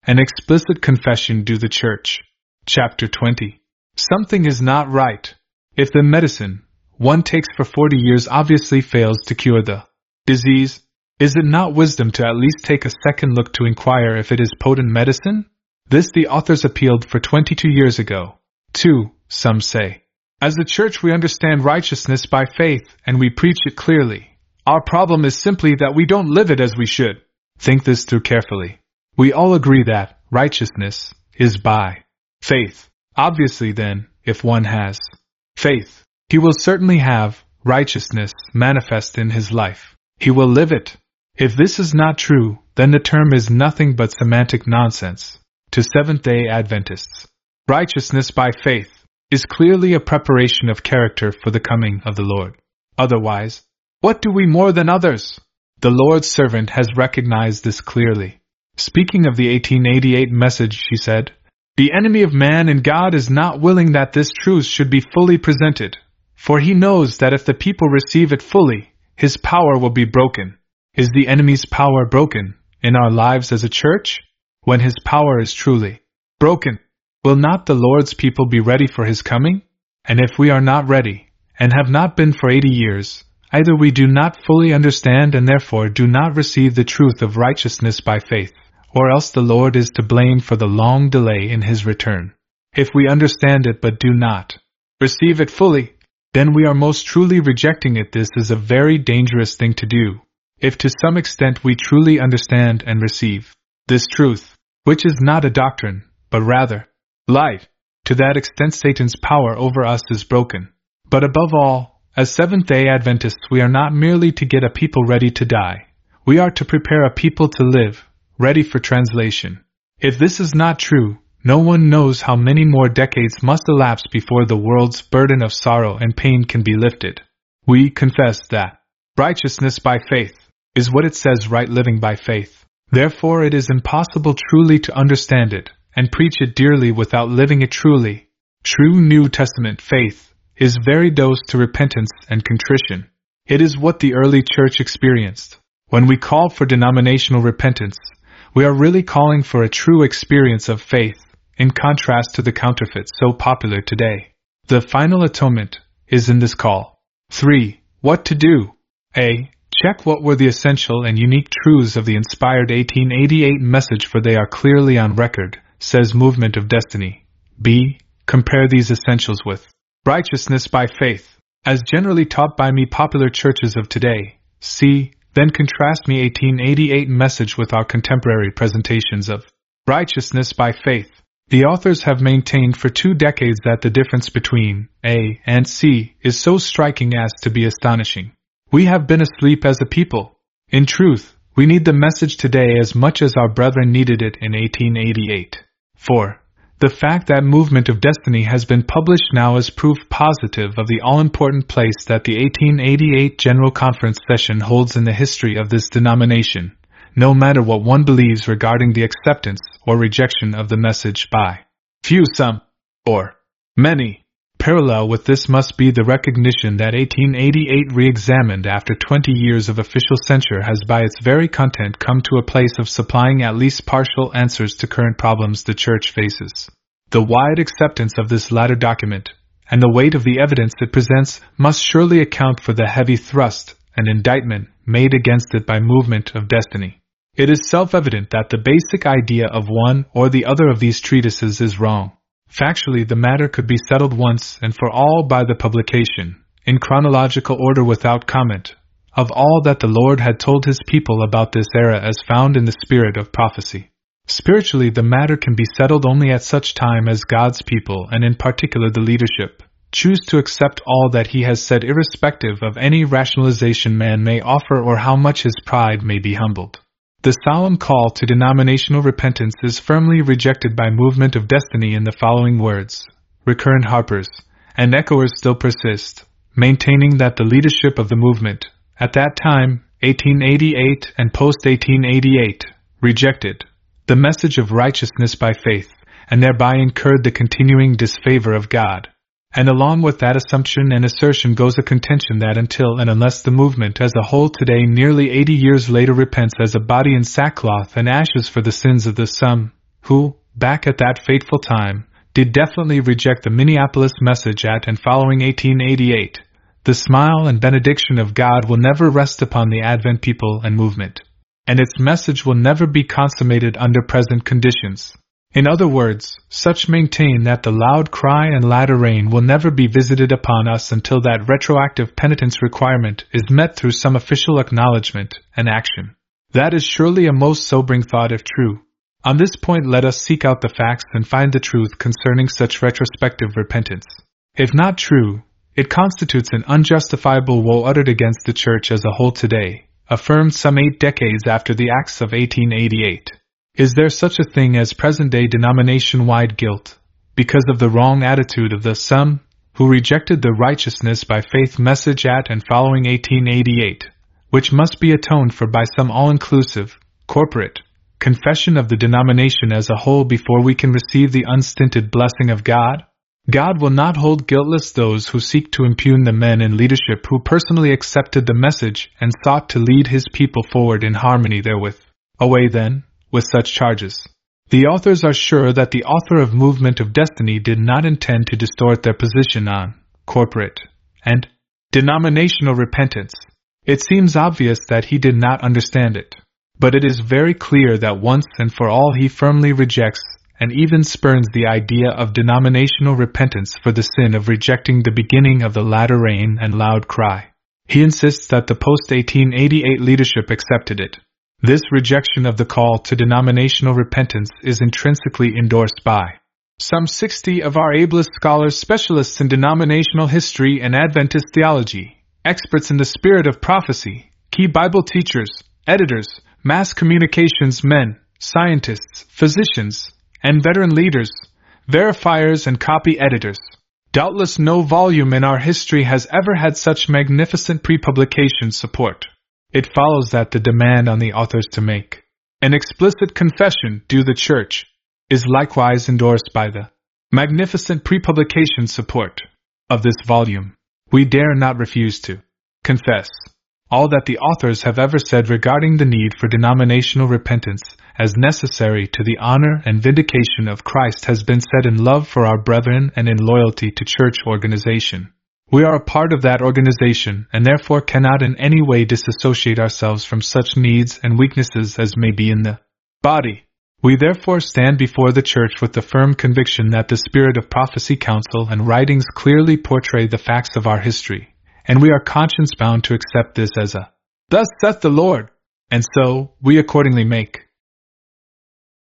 An explicit confession due the Church. Chapter 20. Something is not right. If the medicine one takes for 40 years obviously fails to cure the disease, is it not wisdom to at least take a second look to inquire if it is potent medicine? This the authors appealed for 22 years ago. 2. Some say, as a church we understand righteousness by faith and we preach it clearly. Our problem is simply that we don't live it as we should. Think this through carefully. We all agree that righteousness is by faith. Obviously then, if one has faith, he will certainly have righteousness manifest in his life. He will live it. If this is not true, then the term is nothing but semantic nonsense. To Seventh-day Adventists, righteousness by faith is clearly a preparation of character for the coming of the Lord. Otherwise, what do we more than others? The Lord's servant has recognized this clearly. Speaking of the 1888 message, she said, the enemy of man and God is not willing that this truth should be fully presented, for he knows that if the people receive it fully, his power will be broken. Is the enemy's power broken in our lives as a church? When his power is truly broken, will not the Lord's people be ready for his coming? And if we are not ready, and have not been for 80 years, either we do not fully understand and therefore do not receive the truth of righteousness by faith, or else the Lord is to blame for the long delay in his return. If we understand it but do not receive it fully, then we are most truly rejecting it. This is a very dangerous thing to do. If to some extent we truly understand and receive this truth, which is not a doctrine, but rather life, to that extent Satan's power over us is broken. But above all, as Seventh-day Adventists, we are not merely to get a people ready to die. We are to prepare a people to live, ready for translation. If this is not true, no one knows how many more decades must elapse before the world's burden of sorrow and pain can be lifted. We confess that righteousness by faith is what it says, right living by faith. Therefore it is impossible truly to understand it and preach it dearly without living it truly. True New Testament faith is very dose to repentance and contrition. It is what the early church experienced. When we call for denominational repentance, we are really calling for a true experience of faith, in contrast to the counterfeit so popular today. The final atonement is in this call. 3. What to do? A. Check what were the essential and unique truths of the inspired 1888 message, for they are clearly on record, says Movement of Destiny. B. Compare these essentials with righteousness by faith, as generally taught by popular churches of today. C. Then contrast 1888 message with our contemporary presentations of righteousness by faith. The authors have maintained for 2 decades that the difference between A and C is so striking as to be astonishing. We have been asleep as a people. In truth, we need the message today as much as our brethren needed it in 1888. 4. The fact that Movement of Destiny has been published now is proof positive of the all-important place that the 1888 General Conference session holds in the history of this denomination, no matter what one believes regarding the acceptance or rejection of the message by few, some, or many. Parallel with this must be the recognition that 1888, re-examined after 20 years of official censure, has by its very content come to a place of supplying at least partial answers to current problems the Church faces. The wide acceptance of this latter document, and the weight of the evidence it presents, must surely account for the heavy thrust and indictment made against it by Movement of Destiny. It is self-evident that the basic idea of one or the other of these treatises is wrong. Factually, the matter could be settled once and for all by the publication, in chronological order without comment, of all that the Lord had told his people about this era as found in the spirit of prophecy. Spiritually, the matter can be settled only at such time as God's people, and in particular the leadership, choose to accept all that he has said, irrespective of any rationalization man may offer or how much his pride may be humbled. The solemn call to denominational repentance is firmly rejected by Movement of Destiny in the following words. Recurrent harpers and echoers still persist, maintaining that the leadership of the movement, at that time, 1888 and post-1888, rejected the message of righteousness by faith, and thereby incurred the continuing disfavor of God. And along with that assumption and assertion goes a contention that until and unless the movement as a whole today, nearly 80 years later, repents as a body in sackcloth and ashes for the sins of the some, who, back at that fateful time, did definitely reject the Minneapolis message at and following 1888. The smile and benediction of God will never rest upon the Advent people and movement, and its message will never be consummated under present conditions. In other words, such maintain that the loud cry and latter rain will never be visited upon us until that retroactive penitence requirement is met through some official acknowledgement and action. That is surely a most sobering thought if true. On this point let us seek out the facts and find the truth concerning such retrospective repentance. If not true, it constitutes an unjustifiable woe uttered against the Church as a whole today, affirmed some 8 decades after the acts of 1888. Is there such a thing as present-day denomination-wide guilt, because of the wrong attitude of the some who rejected the righteousness by faith message at and following 1888, which must be atoned for by some all-inclusive, corporate, confession of the denomination as a whole before we can receive the unstinted blessing of God? God will not hold guiltless those who seek to impugn the men in leadership who personally accepted the message and sought to lead His people forward in harmony therewith. Away then, with such charges. The authors are sure that the author of Movement of Destiny did not intend to distort their position on corporate and denominational repentance. It seems obvious that he did not understand it. But it is very clear that once and for all he firmly rejects and even spurns the idea of denominational repentance for the sin of rejecting the beginning of the latter rain and loud cry. He insists that the post-1888 leadership accepted it. This rejection of the call to denominational repentance is intrinsically endorsed by some 60 of our ablest scholars, specialists in denominational history and Adventist theology, experts in the spirit of prophecy, key Bible teachers, editors, mass communications men, scientists, physicians, and veteran leaders, verifiers and copy editors. Doubtless no volume in our history has ever had such magnificent pre-publication support. It follows that the demand on the authors to make an explicit confession to the Church is likewise endorsed by the magnificent pre-publication support of this volume. We dare not refuse to confess all that the authors have ever said regarding the need for denominational repentance as necessary to the honor and vindication of Christ has been said in love for our brethren and in loyalty to church organization. We are a part of that organization and therefore cannot in any way disassociate ourselves from such needs and weaknesses as may be in the body. We therefore stand before the Church with the firm conviction that the spirit of prophecy, counsel, and writings clearly portray the facts of our history, and we are conscience-bound to accept this as a "Thus saith the Lord," and so we accordingly make.